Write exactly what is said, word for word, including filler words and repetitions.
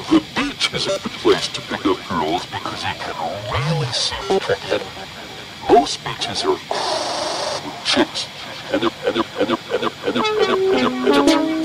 The beach is a good place to pick up girls because you can really see that most beaches are chicks, and they're and they're and they're and they're and they're and they're and they're, and they're